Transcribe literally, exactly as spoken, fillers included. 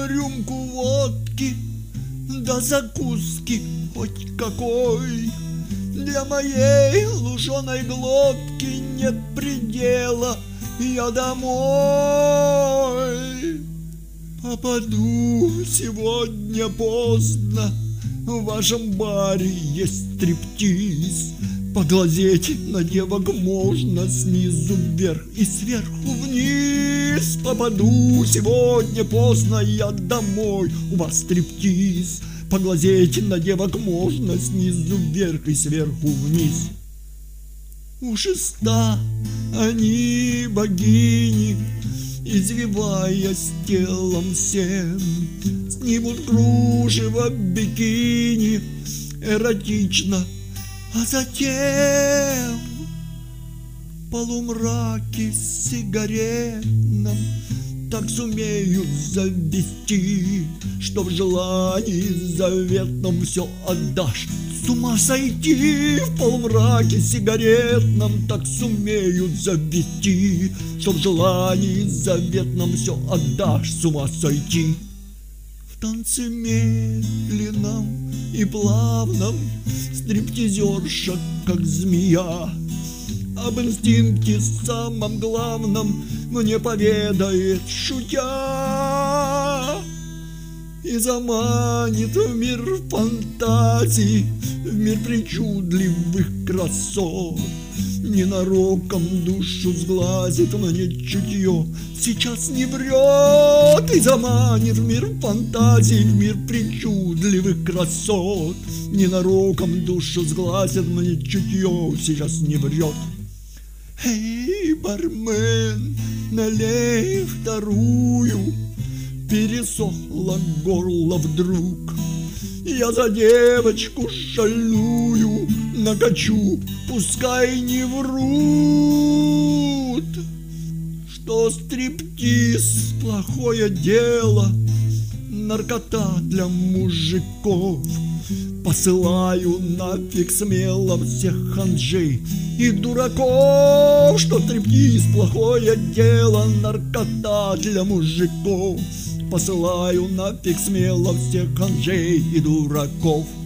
рюмку водки, да закуски хоть какой. Для моей луженой глотки нет предела, я домой. Попаду сегодня поздно, в вашем баре есть стриптиз. Поглазеть на девок можно снизу вверх и сверху вниз. Попаду сегодня поздно я домой, у вас стриптиз. Поглазеть на девок можно снизу вверх и сверху вниз. У шеста они богини, извиваясь телом всем, снимут кружево бикини эротично, а затем в полумраке сигаретном так сумеют завести, что в желании заветном все отдашь. С ума сойти в полумраке сигаретном так сумеют завести, что в желании заветном все отдашь. С ума сойти. В танце медленном и плавном стриптизерша, как змея, об инстинкте самом главном мне поведает, шутя, и заманит в мир фантазий, в мир причудливых красот. Ненароком душу сглазит мне чутье, сейчас не врет, и заманит в мир фантазий, в мир причудливых красот. Ненароком душу сглазит мне чутье, сейчас не врет. Эй, бармен, налей вторую, пересохло горло вдруг. Я за девочку шальную накачу, пускай не врут, что стриптиз плохое дело, наркота для мужиков. Посылаю нафиг смело всех ханжей и дураков, что стриптиз плохое дело, наркота для мужиков. Посылаю нафиг смело всех ханжей и дураков.